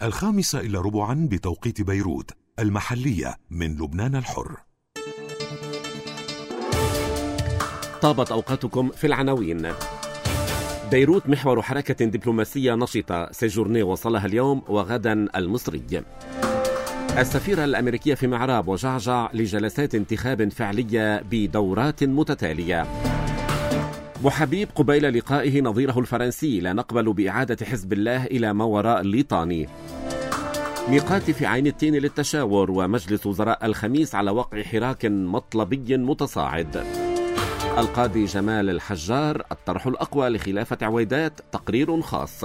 5:15 بتوقيت بيروت المحلية من لبنان الحر. طابت أوقاتكم في العناوين. بيروت محور حركة دبلوماسية نشطة، سيجورني وصلها اليوم وغدا المصري. السفيرة الأمريكية في معراب وجعجع لجلسات انتخاب فعلية بدورات متتالية. بوحبيب قبيل لقائه نظيره الفرنسي: لا نقبل بإعادة حزب الله إلى ما وراء الليطاني. ميقاتي في عين التين للتشاور، ومجلس وزراء الخميس على وقع حراك مطلبي متصاعد. القاضي جمال الحجار: الطرح الأقوى لخلافة عويدات، تقرير خاص.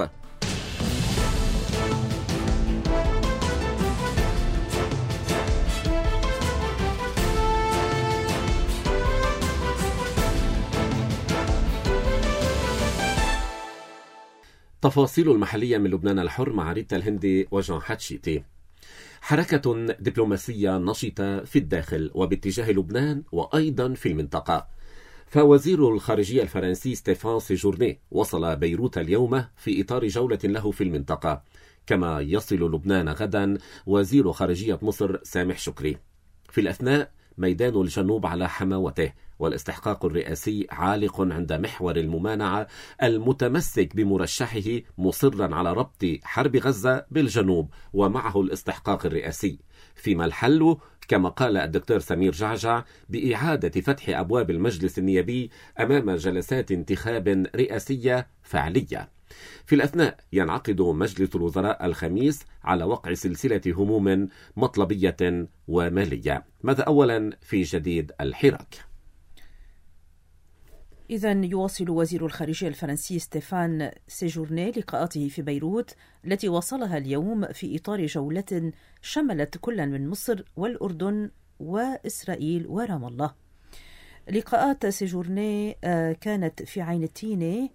تفاصيل المحلية من لبنان الحر مع ريتا الهندي وجان حتشيتي. حركة دبلوماسية نشطة في الداخل وباتجاه لبنان وأيضا في المنطقة. فوزير الخارجية الفرنسي ستيفان سيجورني وصل بيروت اليوم في إطار جولة له في المنطقة، كما يصل لبنان غدا وزير خارجية مصر سامح شكري. في الأثناء ميدان الجنوب على حماوته، والاستحقاق الرئاسي عالق عند محور الممانعة المتمسك بمرشحه مصرا على ربط حرب غزة بالجنوب ومعه الاستحقاق الرئاسي، فيما الحل كما قال الدكتور سمير جعجع بإعادة فتح أبواب المجلس النيابي أمام جلسات انتخاب رئاسية فعلية. في الأثناء ينعقد مجلس الوزراء الخميس على وقع سلسلة هموم مطلبية ومالية. ماذا أولا في جديد الحراك؟ إذن يواصل وزير الخارجية الفرنسي ستيفان سيجورني لقاءاته في بيروت التي وصلها اليوم في إطار جولة شملت كل من مصر والأردن وإسرائيل ورام الله. لقاءات سيجورني كانت في عين التين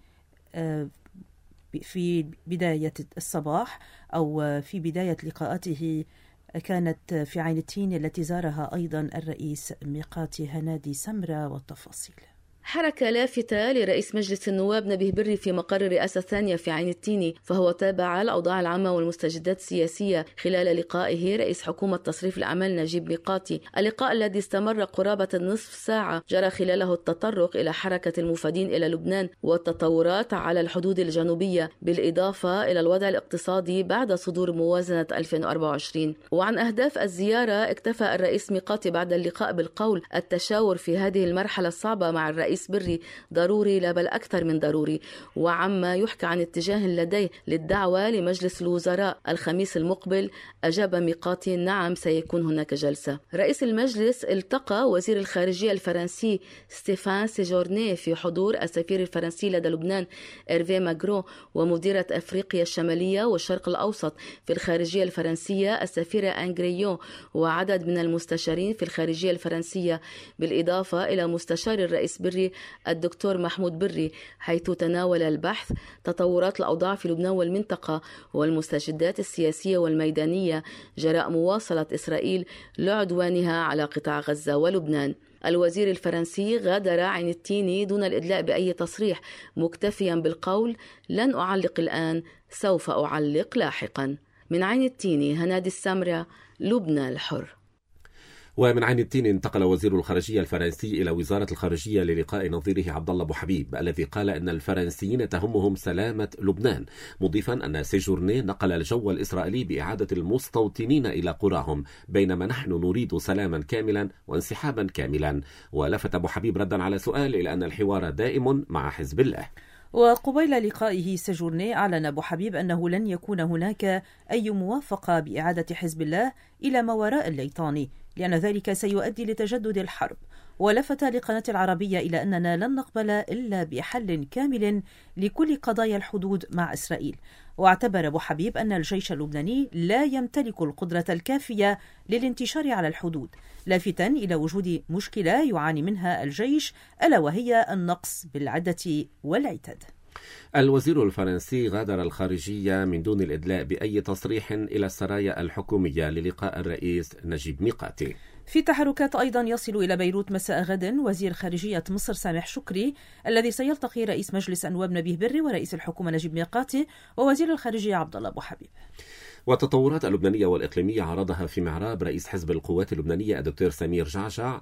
في بداية الصباح، أو في بداية لقاءاته كانت في عين التين التي زارها أيضا الرئيس ميقاتي هنادي سمرة. والتفاصيل: حركة لافتة لرئيس مجلس النواب نبيه بري في مقر الرئاسة الثانية في عين التيني، فهو تابع الأوضاع العامة والمستجدات السياسية خلال لقائه رئيس حكومة تصريف الأعمال نجيب ميقاتي. اللقاء الذي استمر قرابة النصف ساعة جرى خلاله التطرق إلى حركة المفادين إلى لبنان والتطورات على الحدود الجنوبية، بالإضافة إلى الوضع الاقتصادي بعد صدور موازنة 2024. وعن أهداف الزيارة اكتفى الرئيس ميقاتي بعد اللقاء بالقول: التشاور في هذه المرحلة الصعبة مع الرئيس بري ضروري، لا بل أكثر من ضروري. وعما يحكى عن اتجاه لديه للدعوة لمجلس الوزراء الخميس المقبل، أجاب ميقاتي: نعم، سيكون هناك جلسة. رئيس المجلس التقى وزير الخارجية الفرنسي ستيفان سيجورني في حضور السفير الفرنسي لدى لبنان إيرفي ماغرو، ومديرة أفريقيا الشمالية والشرق الأوسط في الخارجية الفرنسية السفيرة أنغريون، وعدد من المستشارين في الخارجية الفرنسية، بالإضافة إلى مستشار الرئيس بري الدكتور محمود بري، حيث تناول البحث تطورات الأوضاع في لبنان والمنطقة والمستجدات السياسية والميدانية جراء مواصلة إسرائيل لعدوانها على قطاع غزة ولبنان. الوزير الفرنسي غادر عين التيني دون الإدلاء بأي تصريح، مكتفيا بالقول: لن أعلق الآن، سوف أعلق لاحقا. من عين التيني هنادي السمرة، لبنان الحر. ومن عين التين انتقل وزير الخارجية الفرنسي إلى وزارة الخارجية للقاء نظيره عبد الله بوحبيب، الذي قال أن الفرنسيين تهمهم سلامة لبنان، مضيفا أن سيجورني نقل الجو الإسرائيلي بإعادة المستوطنين إلى قراهم، بينما نحن نريد سلاما كاملا وانسحابا كاملا. ولفت بوحبيب ردا على سؤال إلى أن الحوار دائم مع حزب الله. وقبيل لقائه سيجورني أعلن بوحبيب أنه لن يكون هناك أي موافقة بإعادة حزب الله إلى ما وراء الليطاني، لأن ذلك سيؤدي لتجدد الحرب. ولفت لقناة العربية إلى أننا لن نقبل إلا بحل كامل لكل قضايا الحدود مع إسرائيل. واعتبر بوحبيب أن الجيش اللبناني لا يمتلك القدرة الكافية للانتشار على الحدود، لافتا إلى وجود مشكلة يعاني منها الجيش، ألا وهي النقص بالعدة والعتاد. الوزير الفرنسي غادر الخارجية من دون الإدلاء بأي تصريح إلى السرايا الحكومية للقاء الرئيس نجيب ميقاتي. في تحركات أيضا يصل إلى بيروت مساء غد وزير خارجية مصر سامح شكري، الذي سيلتقي رئيس مجلس النواب نبيه بري ورئيس الحكومة نجيب ميقاتي ووزير الخارجية عبد الله بوحبيب. والتطورات اللبنانية والإقليمية عرضها في معراب رئيس حزب القوات اللبنانية الدكتور سمير جعجع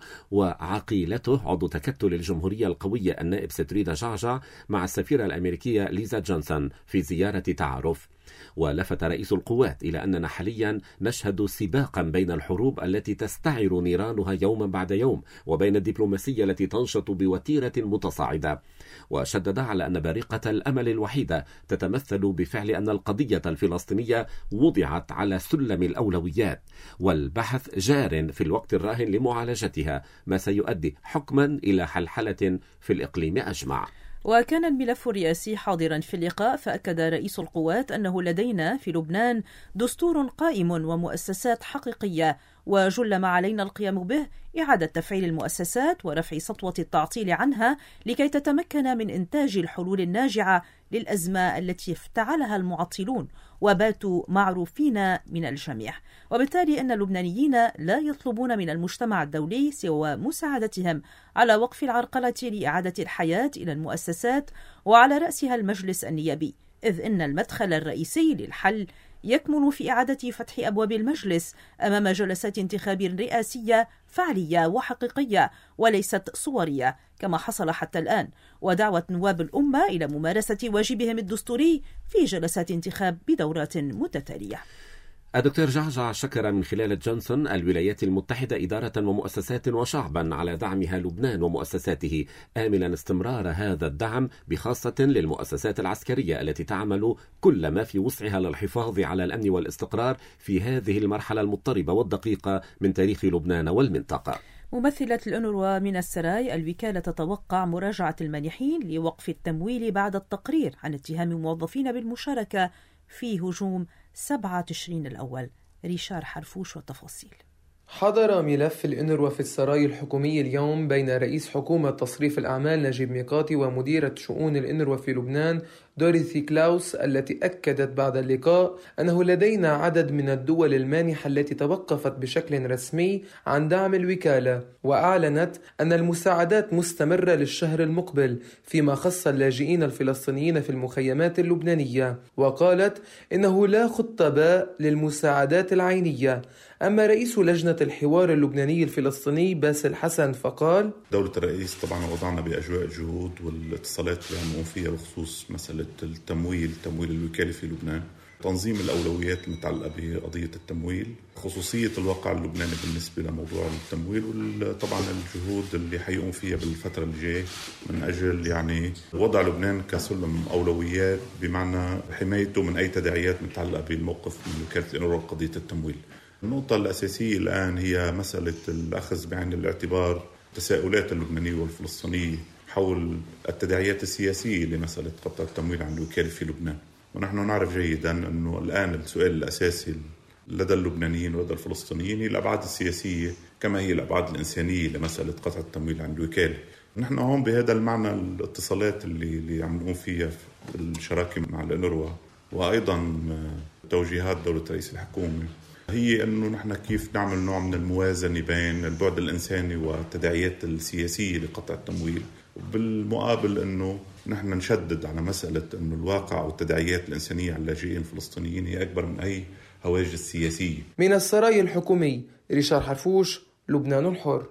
وعقيلته عضو تكتل الجمهورية القوية النائب ستريدا جعجع مع السفيرة الأمريكية ليزا جونسون في زيارة تعارف. ولفت رئيس القوات إلى أننا حاليا نشهد سباقا بين الحروب التي تستعر نيرانها يوما بعد يوم وبين الدبلوماسية التي تنشط بوتيرة متصاعدة. وشدد على أن بارقة الأمل الوحيدة تتمثل بفعل أن القضية الفلسطينية وضعت على سلم الأولويات والبحث جار في الوقت الراهن لمعالجتها، ما سيؤدي حكما إلى حلحلة في الإقليم أجمع. وكان الملف الرئاسي حاضرا في اللقاء، فأكد رئيس القوات أنه لدينا في لبنان دستور قائم ومؤسسات حقيقية، وجل ما علينا القيام به إعادة تفعيل المؤسسات ورفع سطوة التعطيل عنها لكي تتمكن من إنتاج الحلول الناجعة للأزمة التي افتعلها المعطلون وباتوا معروفين من الجميع. وبالتالي أن اللبنانيين لا يطلبون من المجتمع الدولي سوى مساعدتهم على وقف العرقلة لإعادة الحياة إلى المؤسسات وعلى رأسها المجلس النيابي، إذ إن المدخل الرئيسي للحل يكمن في إعادة فتح أبواب المجلس أمام جلسات انتخاب رئاسية فعلية وحقيقية وليست صورية كما حصل حتى الآن، ودعوة نواب الأمة إلى ممارسة واجبهم الدستوري في جلسات انتخاب بدورات متتالية. الدكتور جعجع شكر من خلال جونسون الولايات المتحدة إدارة ومؤسسات وشعبا على دعمها لبنان ومؤسساته، آملا استمرار هذا الدعم بخاصة للمؤسسات العسكرية التي تعمل كل ما في وسعها للحفاظ على الأمن والاستقرار في هذه المرحلة المضطربة والدقيقة من تاريخ لبنان والمنطقة. ممثلة الأونروا من السراي، الوكالة تتوقع مراجعة المانحين لوقف التمويل بعد التقرير عن اتهام موظفين بالمشاركة في هجوم 7 تشرين الأول. ريشار حرفوش والتفاصيل. حضر ملف الأونروا في السراي الحكومي اليوم بين رئيس حكومة تصريف الأعمال نجيب ميقاتي ومديرة شؤون الأونروا في لبنان دوريثي كلاوس، التي أكدت بعد اللقاء أنه لدينا عدد من الدول المانحة التي توقفت بشكل رسمي عن دعم الوكالة، وأعلنت أن المساعدات مستمرة للشهر المقبل فيما خص اللاجئين الفلسطينيين في المخيمات اللبنانية، وقالت إنه لا خطة باء للمساعدات العينية. أما رئيس لجنة الحوار اللبناني الفلسطيني باسل حسن فقال: دولة الرئيس طبعا وضعنا بأجواء الجهود والاتصالات اللي عم نقوم فيها بخصوص مسألة تمويل الوكالة في لبنان، تنظيم الأولويات المتعلقة بقضية التمويل، خصوصية الواقع اللبناني بالنسبة لموضوع التمويل، وطبعا الجهود اللي حيقوم فيها بالفترة الجاية من أجل وضع لبنان كسلم أولويات، بمعنى حمايته من أي تداعيات متعلقة بالموقف من وكالة الأونروا قضية التمويل. النقطة الأساسية الآن هي مسألة الأخذ بعين الاعتبار تساؤلات اللبنانية والفلسطينية حول التداعيات السياسية لمسألة قطع التمويل عن الوكالة في لبنان. ونحن نعرف جيدا أنه الآن السؤال الأساسي لدى اللبنانيين ولدى الفلسطينيين هي الأبعاد السياسية كما هي الأبعاد الإنسانية لمسألة قطع التمويل عن الوكالة. نحن هون بهذا المعنى الاتصالات اللي عم نقوم فيها في الشراكة مع الأونروا، وأيضا توجيهات دولة رئيس الحكومة، هي أنه نحن كيف نعمل نوع من الموازنة بين البعد الإنساني والتداعيات السياسية لقطع التمويل، وبالمقابل أنه نحن نشدد على مسألة أنه الواقع والتداعيات الإنسانية على اللاجئين الفلسطينيين هي أكبر من أي هواجس سياسية. من السراي الحكومي، ريشار حرفوش، لبنان الحر.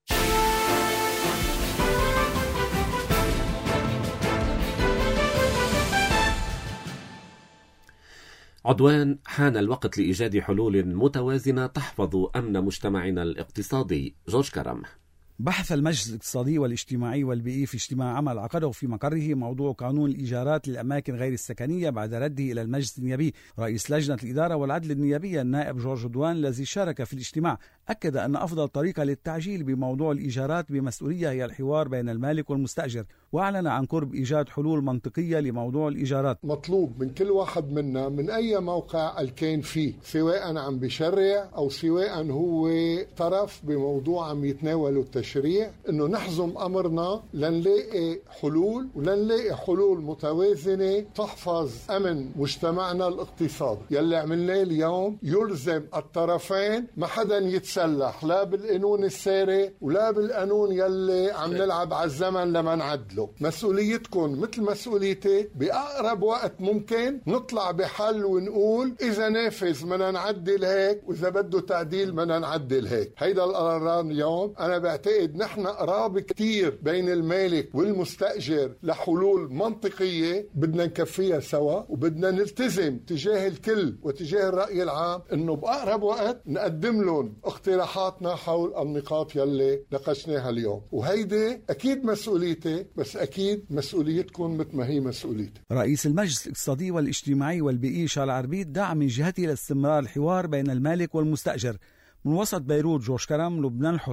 عدوان: حان الوقت لإيجاد حلول متوازنة تحفظ أمن مجتمعنا الاقتصادي. جورج كرم. بحث المجلس الاقتصادي والاجتماعي والبيئي في اجتماع عمل عقده في مقره موضوع قانون الإيجارات للأماكن غير السكنية بعد رده إلى المجلس النيابي. رئيس لجنة الإدارة والعدل النيابية النائب جورج عدوان الذي شارك في الاجتماع أكد أن أفضل طريقة للتعجيل بموضوع الإيجارات بمسؤولية هي الحوار بين المالك والمستأجر، وأعلن عن قرب إيجاد حلول منطقية لموضوع الإيجارات. مطلوب من كل واحد منا من أي موقع الكين فيه، سواء عم بشرع أو سواء هو طرف بموضوع عم يتناوله التشريع، إنه نحزم أمرنا لنلاقي حلول ولنلاقي حلول متوازنة تحفظ أمن مجتمعنا الاقتصادي. يلي عملناه اليوم يلزم الطرفين، ما حدا يتساهل نتسلح لا بالقانون الساري ولا بالقانون يلي عم نلعب على الزمن لما نعدله. مسؤوليتكم مثل مسؤوليتي، بأقرب وقت ممكن نطلع بحل ونقول إذا نافذ بدنا نعدل هيك، وإذا بده تعديل بدنا نعدل هيك. هيدا القرار اليوم أنا بعتقد نحن قراب كتير بين المالك والمستأجر لحلول منطقية بدنا نكفيها سوا، وبدنا نلتزم تجاه الكل وتجاه الرأي العام إنه بأقرب وقت نقدم لهم اقتراحاتنا حول النقاط يلي ناقشناها اليوم. وهيدي أكيد مسؤوليتي، بس أكيد مسؤوليتكم مثل ما هي مسؤوليتي. رئيس المجلس الاقتصادي والاجتماعي والبيئي شارل عربيد دعا من جهته لاستمرار الحوار بين المالك والمستأجر. من وسط بيروت جورج كرم، لبنان الحر.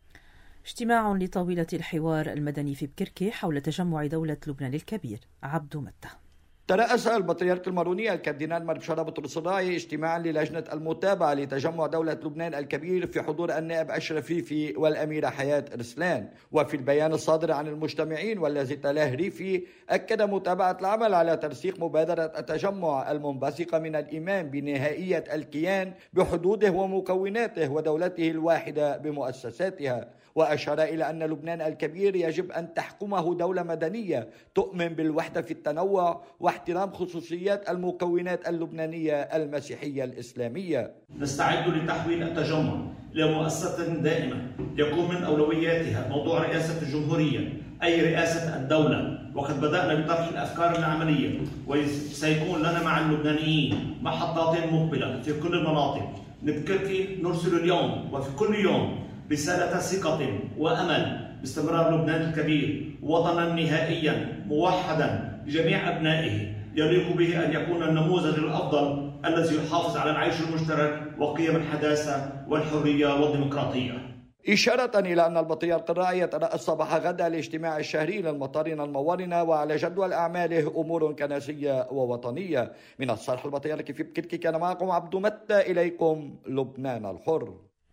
اجتماع لطاولة الحوار المدني في بكركي حول تجمع دولة لبنان الكبير. عبدو متى. ترأس البطريرك الماروني الكاردينال مربشارة بطرس الراعي اجتماعا للجنة المتابعة لتجمع دولة لبنان الكبير في حضور النائب أشرف ريفي والأميرة حياة رسلان. وفي البيان الصادر عن المجتمعين والذي تلاه ريفي، أكد متابعة العمل على ترسيخ مبادرة التجمع المنبثقة من الإيمان بنهائية الكيان بحدوده ومكوناته ودولته الواحدة بمؤسساتها. وأشار إلى أن لبنان الكبير يجب أن تحكمه دولة مدنية تؤمن بالوحدة في التنوع واحترام خصوصيات المكونات اللبنانية المسيحية الإسلامية. نستعد لتحويل التجمع إلى مؤسسة دائمة يكون من أولوياتها موضوع رئاسة الجمهورية، أي رئاسة الدولة. وقد بدأنا بطرح الأفكار العملية، وسيكون لنا مع اللبنانيين محطات مقبلة في كل المناطق. نبكركي نرسل اليوم وفي كل يوم رسالة ثقة وأمل باستمرار لبنان الكبير وطنا نهائيا موحدا لجميع أبنائه، يليق به أن يكون النموذج الأفضل الذي يحافظ على العيش المشترك وقيم الحداثة والحرية والديمقراطية. إشارة إلى أن البطريرك الراعي يترأس صباح غد الاجتماع الشهري للمطارين المورنة، وعلى جدول أعماله أمور كنسية ووطنية. من الصرح البطريركي في بكركي كان معكم عبدو متى، إليكم لبنان الحر.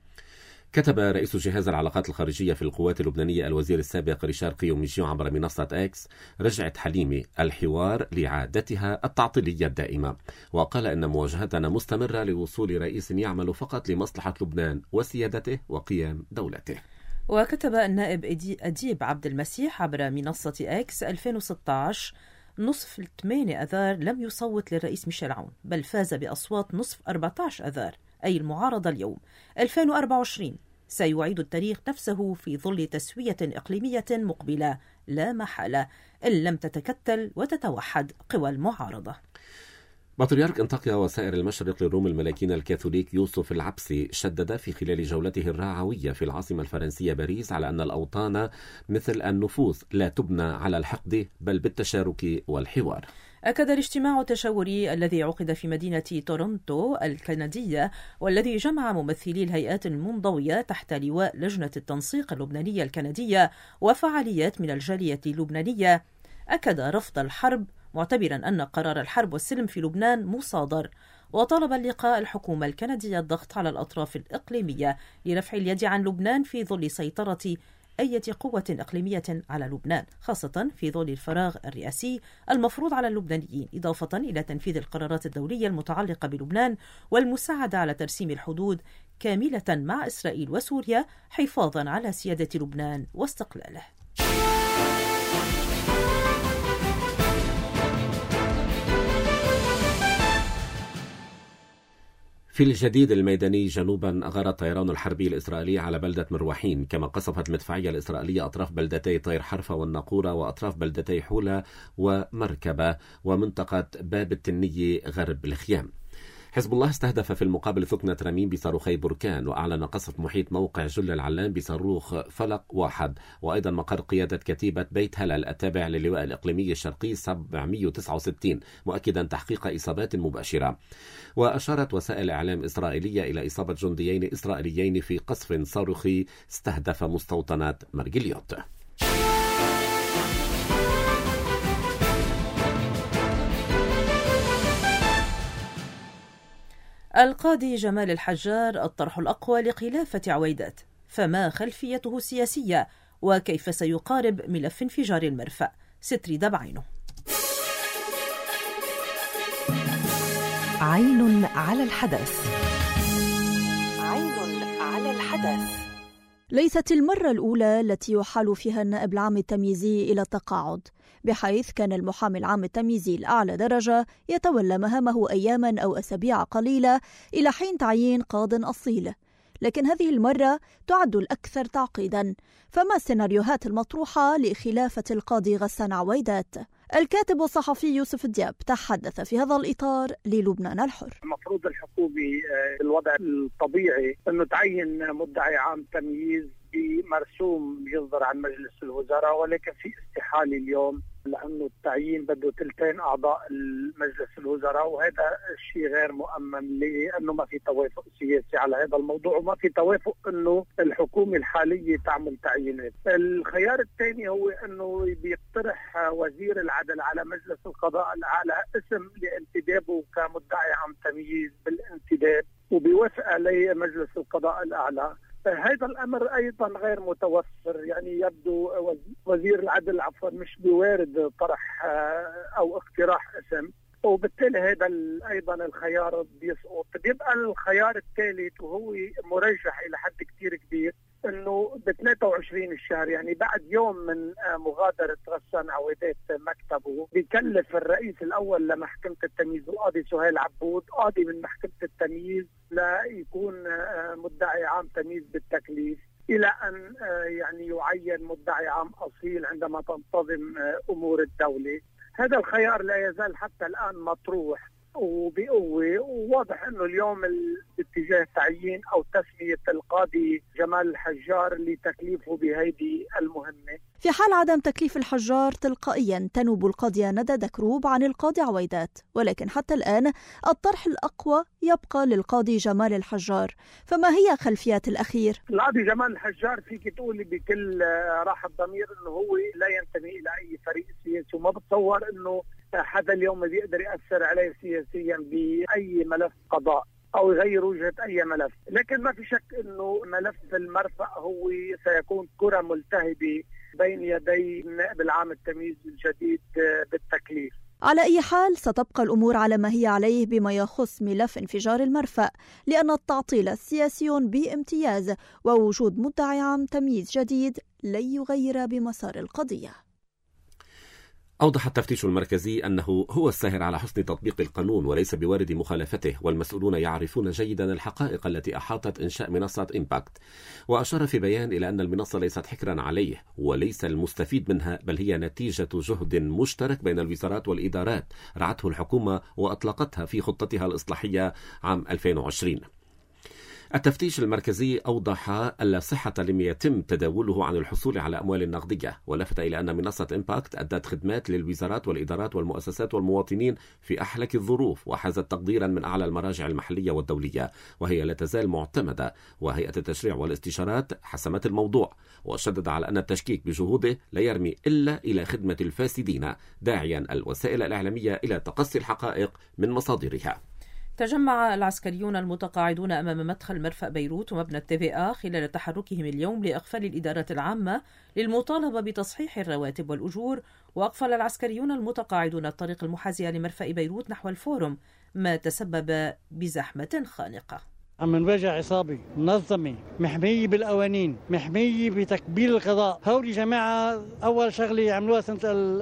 كتب رئيس جهاز العلاقات الخارجية في القوات اللبنانية الوزير السابق ريشار قيوميجيو عبر منصة إكس: رجعت حليمة الحوار لعادتها التعطيلية الدائمة، وقال إن مواجهتنا مستمرة لوصول رئيس يعمل فقط لمصلحة لبنان وسيادته وقيام دولته. وكتب النائب أديب عبد المسيح عبر منصة إكس: 2016 نصف 8 أذار لم يصوت للرئيس ميشيل عون، بل فاز بأصوات نصف 14 أذار أي المعارضة اليوم. 2024 سيعيد التاريخ نفسه في ظل تسوية إقليمية مقبلة لا محالة، إن لم تتكتل وتتوحد قوى المعارضة. بطريرك انطاكيا وسائر المشرق للروم الملاكين الكاثوليك يوسف العبسي شدد في خلال جولته الرعوية في العاصمة الفرنسية باريس على أن الأوطان مثل النفوس لا تبنى على الحقد بل بالتشارك والحوار. أكد الاجتماع التشاوري الذي عقد في مدينة تورونتو الكندية والذي جمع ممثلي الهيئات المنضوية تحت لواء لجنة التنسيق اللبنانية الكندية وفعاليات من الجالية اللبنانية، أكد رفض الحرب معتبرا أن قرار الحرب والسلم في لبنان مصادر، وطالب اللقاء الحكومة الكندية الضغط على الأطراف الإقليمية لرفع اليد عن لبنان في ظل سيطرة أي قوة إقليمية على لبنان، خاصة في ظل الفراغ الرئاسي المفروض على اللبنانيين، إضافة إلى تنفيذ القرارات الدولية المتعلقة بلبنان والمساعدة على ترسيم الحدود كاملة مع إسرائيل وسوريا حفاظا على سيادة لبنان واستقلاله. في الجديد الميداني جنوبا أغار الطيران الحربي الإسرائيلي على بلدة مروحين، كما قصفت المدفعية الإسرائيلية أطراف بلدتي طير حرفة والناقورة وأطراف بلدتي حولة ومركبة ومنطقة باب التنية غرب الخيام. حزب الله استهدف في المقابل ثكنة رميم بصاروخي بركان، وأعلن قصف محيط موقع جل العلام بصاروخ فلق 1، وأيضا مقر قيادة كتيبة بيت هلال التابع للواء الإقليمي الشرقي 769، مؤكدا تحقيق إصابات مباشرة. وأشارت وسائل إعلام إسرائيلية إلى إصابة جنديين إسرائيليين في قصف صاروخي استهدف مستوطنات مرجليوت. القاضي جمال الحجار الطرح الأقوى لخلافة عويدات، فما خلفيته السياسية وكيف سيقارب ملف انفجار المرفأ؟ ستريدة بعينه. عين على الحدث. عين على الحدث. الأحداث. ليست المرة الأولى التي يحال فيها النائب العام التمييزي إلى التقاعد، بحيث كان المحامي العام التمييزي الأعلى درجة يتولى مهامه أياما أو أسابيع قليلة إلى حين تعيين قاض أصيل، لكن هذه المرة تعد الأكثر تعقيدا. فما السيناريوهات المطروحة لخلافة القاضي غسان عويدات؟ الكاتب والصحفي يوسف الدياب تحدث في هذا الإطار للبنان الحر. المفروض الحكومة بالوضع الطبيعي أنه تعين مدعي عام تمييز بمرسوم يصدر عن مجلس الوزراء، ولكن في استحالة اليوم لأنه التعيين بده 2/3 أعضاء المجلس الوزراء، وهذا الشيء غير مؤمن لأنه ما في توافق سياسي على هذا الموضوع، وما في توافق أنه الحكومة الحالية تعمل تعيينات. الخيار الثاني هو أنه بيقترح وزير العدل على مجلس القضاء الأعلى اسم لانتدابه كمدعي عام تمييز بالانتداب، وبيوافق عليه مجلس القضاء الأعلى. هذا الأمر أيضا غير متوفر، يعني يبدو وزير العدل مش بوارد طرح أو اقتراح اسم، وبالتالي هذا أيضا الخيار بيسقط. بيبقى الخيار الثالث وهو مرجح إلى حد كتير كبير، انه ب 23 الشهر، يعني بعد يوم من مغادرة غسان عويدات مكتبه، بيكلف الرئيس الاول لمحكمة التمييز القاضي سهيل عبود قاضي من محكمة التمييز لا يكون مدعي عام تمييز بالتكليف، الى ان يعني يعين مدعي عام اصيل عندما تنتظم امور الدولة. هذا الخيار لا يزال حتى الان مطروح وبقوة، وواضح انه اليوم اتجاه تعيين او تسمية القاضي جمال الحجار لتكليفه بهذه المهمة. في حال عدم تكليف الحجار تلقائيا تنوب القاضية ندى دكروب عن القاضي عويدات، ولكن حتى الآن الطرح الأقوى يبقى للقاضي جمال الحجار. فما هي خلفيات الأخير؟ القاضي جمال الحجار فيك تقولي بكل راحة ضمير انه هو لا ينتمي الى اي فريق سياسي، وما بتصور انه حدا اليوم بيقدر يأثر عليه سياسيا بأي ملف قضاء أو يغير وجهة أي ملف. لكن ما في شك أنه ملف المرفأ هو سيكون كرة ملتهبة بين يدي النائب العام التمييز الجديد بالتكليف. على أي حال ستبقى الأمور على ما هي عليه بما يخص ملف انفجار المرفأ، لأن التعطيل سياسي بامتياز، ووجود مدعي عام تمييز جديد لن يغير بمسار القضية. أوضح التفتيش المركزي أنه هو الساهر على حسن تطبيق القانون وليس بوارد مخالفته، والمسؤولون يعرفون جيدا الحقائق التي أحاطت إنشاء منصة إمباكت. وأشار في بيان إلى أن المنصة ليست حكرا عليه وليس المستفيد منها، بل هي نتيجة جهد مشترك بين الوزارات والإدارات رعته الحكومة وأطلقتها في خطتها الإصلاحية عام 2020. التفتيش المركزي أوضح أن صحة لم يتم تداوله عن الحصول على أموال نقدية، ولفت إلى أن منصة إمباكت أدت خدمات للوزارات والإدارات والمؤسسات والمواطنين في أحلك الظروف، وحازت تقديرا من أعلى المراجع المحلية والدولية، وهي لا تزال معتمدة. وهيئة التشريع والاستشارات حسمت الموضوع، وشدد على أن التشكيك بجهوده لا يرمي إلا إلى خدمة الفاسدين، داعيا الوسائل الإعلامية إلى تقصي الحقائق من مصادرها. تجمع العسكريون المتقاعدون أمام مدخل مرفأ بيروت ومبنى الTVA خلال تحركهم اليوم لإقفال الإدارة العامة للمطالبة بتصحيح الرواتب والأجور. وأقفل العسكريون المتقاعدون الطريق المحاذي لمرفأ بيروت نحو الفورم، ما تسبب بزحمة خانقة. عم نواجه عصابة منظمة محمية بالقوانين، محمية بتكبير القضاء. هؤلاء جماعة أول شغلة عملوها سنة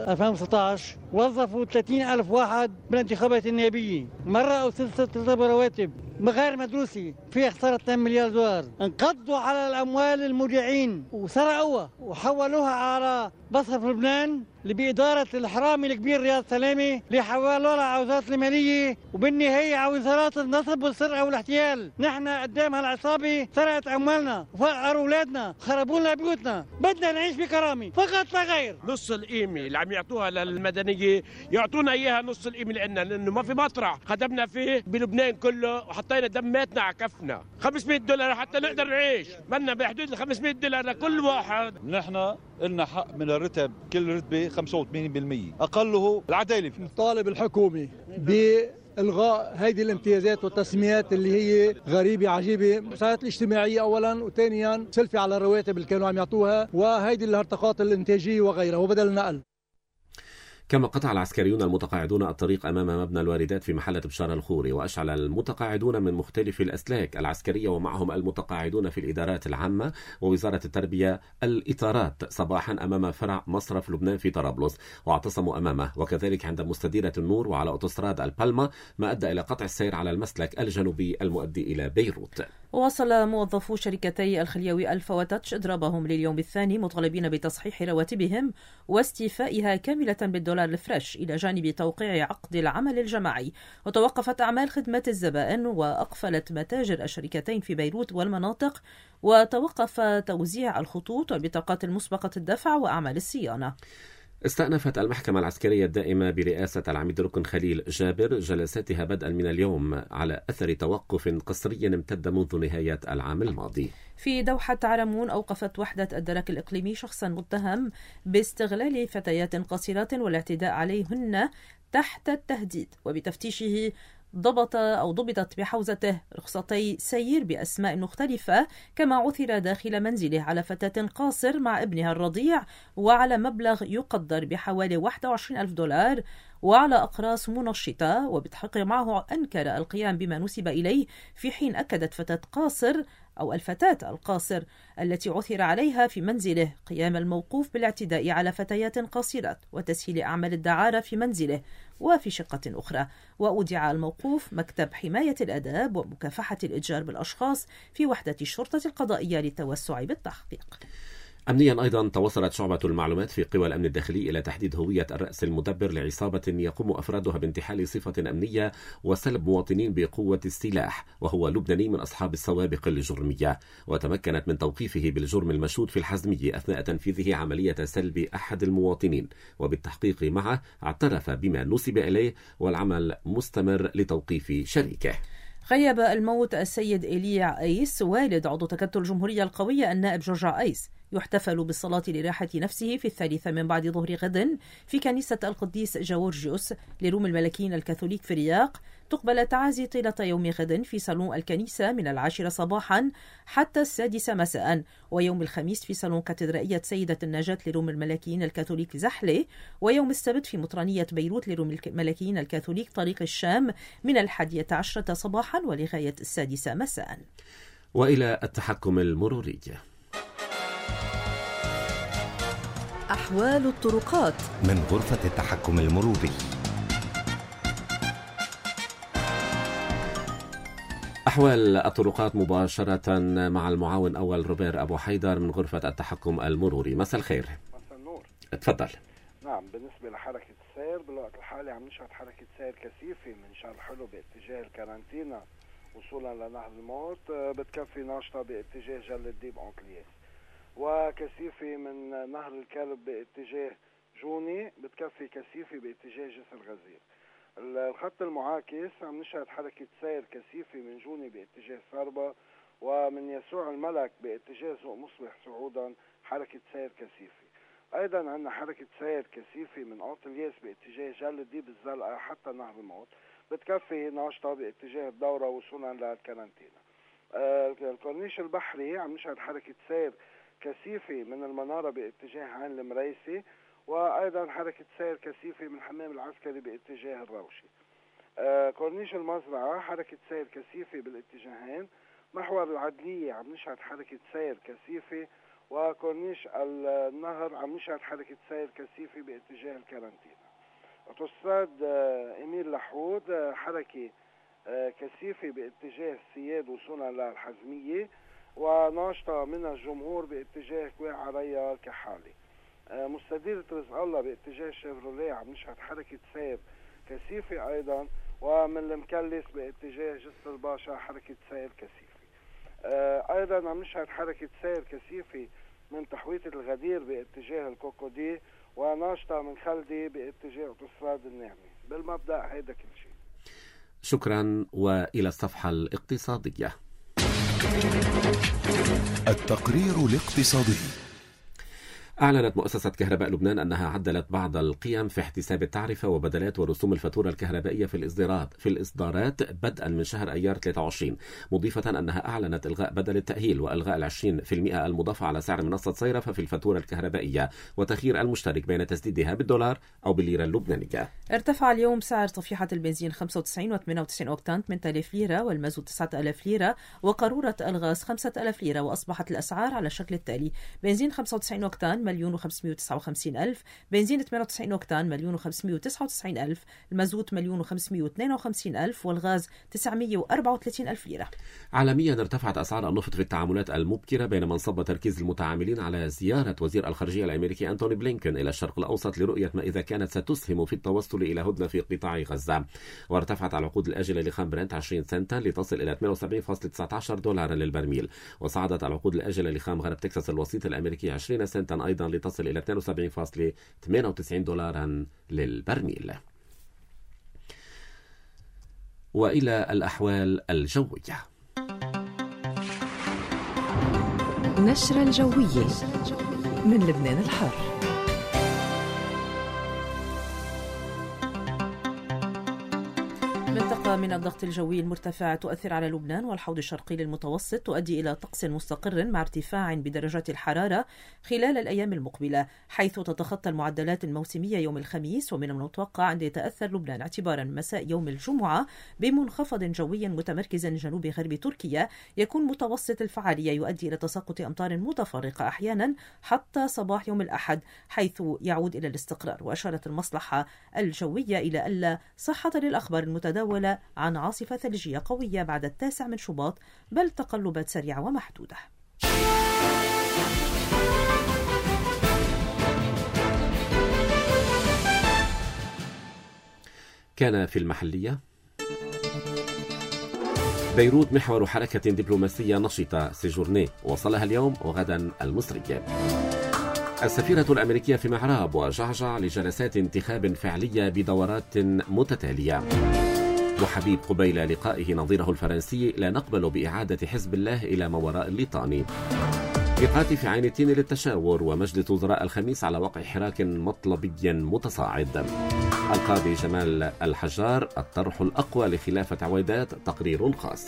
2016 وظفوا 30,000 واحد بالانتخابات النيابية، مرقوا سلسلة رواتب غير مدروسة فيها خسارة 2 مليار دولار، انقضوا على الأموال المودعين وسرقوها وحولوها على مصرف لبنان اللي بإدارة الحرامي الكبير رياض سلامة، اللي حولوها على وزارة المالية، وبالنهاية على وزارات النصب والسرقة والاحتيال. نحن قدام هالعصابة سرقت أموالنا وفقروا أولادنا، خربوا لنا بيوتنا، بدنا نعيش بكرامة فقط لا غير. نص القيمة اللي عم يعطوها للمدنية يعطونا إياها نص القيمة لنا، لأنه ما في مطرح خدمنا فيه بلبنان كله وحطينا دماتنا على كفنا. $500 حتى نقدر نعيش، بدنا بحدود $500 لكل واحد. نحن لنا حق من الرتب، كل رتبة 85%، أقله العدالة. نطالب الحكومة بإلغاء هذه الامتيازات والتسميات اللي هي غريبة عجيبة، مساعدات الاجتماعية أولا، وثانيا سلفي على الرواتب اللي كانوا عم يعطوها، وهيدي الارتقاءات الإنتاجية وغيرها، وبدل النقل. كما قطع العسكريون المتقاعدون الطريق أمام مبنى الواردات في محلة بشار الخوري، وأشعل المتقاعدون من مختلف الأسلاك العسكرية ومعهم المتقاعدون في الإدارات العامة ووزارة التربية الإطارات صباحا أمام فرع مصرف لبنان في طرابلس، واعتصموا أمامه، وكذلك عند مستديرة النور وعلى أوتوستراد البالما، ما أدى إلى قطع السير على المسلك الجنوبي المؤدي إلى بيروت. واصل موظفو شركتي الخليوي ألفا وتاتش إضرابهم لليوم الثاني مطالبين بتصحيح رواتبهم واستيفائها كاملة بالدولار الفريش إلى جانب توقيع عقد العمل الجماعي. وتوقفت أعمال خدمة الزبائن وأقفلت متاجر الشركتين في بيروت والمناطق، وتوقف توزيع الخطوط والبطاقات المسبقة الدفع وأعمال الصيانة. استأنفت المحكمة العسكرية الدائمة برئاسة العميد ركن خليل جابر جلساتها بدءا من اليوم على أثر توقف قسري امتد منذ نهاية العام الماضي. في دوحة عرمون أوقفت وحدة الدرك الإقليمي شخصا متهم باستغلال فتيات قاصرات والاعتداء عليهن تحت التهديد، وبتفتيشه ضبطت بحوزته رخصتي سير بأسماء مختلفة، كما عثر داخل منزله على فتاة قاصر مع ابنها الرضيع وعلى مبلغ يقدر بحوالي 21,000 دولار وعلى أقراص منشطة، وبتحقيق معه أنكر القيام بما نسب إليه، في حين أكدت الفتاة القاصر التي عثر عليها في منزله قيام الموقوف بالاعتداء على فتيات قاصرات وتسهيل أعمال الدعارة في منزله وفي شقة أخرى. وأودع الموقوف مكتب حماية الآداب ومكافحة الإتجار بالأشخاص في وحدة الشرطة القضائية للتوسع بالتحقيق. أمنيا أيضا توصلت شعبة المعلومات في قوى الأمن الداخلي إلى تحديد هوية الرأس المدبر لعصابة يقوم أفرادها بانتحال صفة أمنية وسلب مواطنين بقوة السلاح، وهو لبناني من أصحاب السوابق الجرمية، وتمكنت من توقيفه بالجرم المشهود في الحزمية أثناء تنفيذه عملية سلب أحد المواطنين، وبالتحقيق معه اعترف بما نسب إليه، والعمل مستمر لتوقيف شريكه. غيب الموت السيد إيليا أيس والد عضو تكتل الجمهورية القوية النائب جورجا أيس، يحتفل بالصلاة لراحة نفسه في 3 من بعد ظهر غد في كنيسة القديس جورجيوس لروم الملكيين الكاثوليك في رياق. تقبل التعازي طيلة يوم غد في صالون الكنيسة من 10 صباحا حتى 6 مساء، ويوم الخميس في صالون كاتدرائية سيدة النجاة لروم الملكيين الكاثوليك زحلة، ويوم السبت في مطرانية بيروت لروم الملكيين الكاثوليك طريق الشام من 11 صباحا ولغاية 6 مساء. وإلى التحكم المروري. أحوال الطرقات من غرفة التحكم المروري. أحوال الطرقات مباشرة مع المعاون أول روبير أبو حيدر من غرفة التحكم المروري. مساء الخير. مساء النور. تفضل. نعم، بالنسبة لحركة السير بالوقت الحالي عم نشهد حركة سير كثيفة من شارع حلو باتجاه الكارانتينا وصولا لنهر الموت، بتكفي ناشطة باتجاه جل الديب أنطلياس، وكثيفة من نهر الكلب باتجاه جوني، بتكفي كثيفة باتجاه جسر غزير. الخط المعاكس عم نشهد حركة سير كثيفة من جوني باتجاه سربا، ومن يسوع الملك باتجاه سوق مصبح صعودا حركة سير كثيفة. ايضا عندنا حركة سير كثيفة من أنطلياس باتجاه جل الديب الزلقة حتى نهر الموت، بتكفي ناشطة باتجاه الدورة وصولا للكارانتينا. الكورنيش البحري عم نشهد حركة سير كثيفة من المنارة باتجاه عين المريسي، وأيضا حركة سير كثيفة من حمام العسكري باتجاه الروشي. كورنيش المزرعة حركة سير كثيفة بالاتجاهين. محور العدلية عم نشهد حركة سير كثيفة، وكورنيش النهر عم نشهد حركة سير كثيفة باتجاه الكارانتينا. أوتوستراد إميل لحود حركة كثيفة باتجاه السياد وصولا للحزمية، وناشطة من الجمهور باتجاه كويع عريا الكحالي. مستديرة رزق الله باتجاه شيفروليه عم نشهد حركة سير كثيفة أيضا، ومن المكلس باتجاه جسر الباشا حركة سير كثيفة. أيضا عم نشهد حركة سير كثيفة من تحويطة الغدير باتجاه الكوكودي، وناشطة من خلدي باتجاه أوتوستراد النعمة. بالمبدأ هيدا كل شيء. شكرا. وإلى الصفحة الاقتصادية. التقرير الاقتصادي. أعلنت مؤسسة كهرباء لبنان أنها عدلت بعض القيم في احتساب التعرفة وبدلات ورسوم الفاتورة الكهربائية في الإصدارات بدءا من شهر أيار 23، مضيفة أنها أعلنت إلغاء بدل التأهيل وإلغاء 20% المضافة على سعر منصة صيرفة في الفاتورة الكهربائية وتخيير المشترك بين تسديدها بالدولار أو بالليرة اللبنانية. ارتفع اليوم سعر طفيحة البنزين 95 و98 أوكتان 8000 ليرة والمازوت 9000 ليرة وقارورة الغاز 5000 ليرة، وأصبحت الأسعار على الشكل التالي: بنزين 95 أوكتان 1,559,000، بنزين 98 أوكتان 1,599,000، المازوت 1,552,000 والغاز 934,000 ليرة. عالميا ارتفعت أسعار النفط في التعاملات المبكرة، بينما انصب تركيز المتعاملين على زيارة وزير الخارجية الأمريكي أنتوني بلينكن إلى الشرق الأوسط لرؤية ما إذا كانت ستسهم في التوصل إلى هدنة في قطاع غزة. وارتفعت العقود الآجلة لخام برنت 20 سنتا لتصل إلى 78.19 دولارا للبرميل، وصعدت العقود الآجلة لخام غرب تكساس الوسيط الأمريكي 20 سنتا أيضا لتصل إلى 72.98 دولارا للبرميل. وإلى الأحوال الجوية. نشرة الجوية من لبنان الحر. منطقة من الضغط الجوي المرتفع تؤثر على لبنان والحوض الشرقي للمتوسط، تؤدي إلى طقس مستقر مع ارتفاع بدرجات الحرارة خلال الأيام المقبلة، حيث تتخطى المعدلات الموسمية يوم الخميس. ومن المتوقع أن يتأثر لبنان اعتبارا مساء يوم الجمعة بمنخفض جوي متمركز جنوب غرب تركيا يكون متوسط الفعالية، يؤدي إلى تساقط أمطار متفرقة أحيانا حتى صباح يوم الأحد، حيث يعود إلى الاستقرار. وأشارت المصلحة الجوية إلى أن صحة للأخبار المتداولة عن عاصفة ثلجية قوية بعد 9 من شباط، بل تقلبات سريعة ومحدودة. كان في المحلية: بيروت محور حركة دبلوماسية نشطة سيجورني، وصلها اليوم وغدا المصرية. السفيرة الأمريكية في معراب وجعجع لجلسات انتخاب فعلية بدورات متتالية. وحبيب قبيل لقائه نظيره الفرنسي: لا نقبل بإعادة حزب الله إلى ما وراء الليطاني. ميقاتي في عين التين للتشاور، ومجلس وزراء الخميس على وقع حراك مطلبي متصاعد. القاضي جمال الحجار: الطرح الأقوى لخلافة عويدات، تقرير خاص.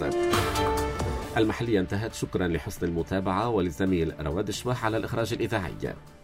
المحلية انتهت. شكرا لحسن المتابعة وللزميل رواد الشواح على الإخراج الإذاعي.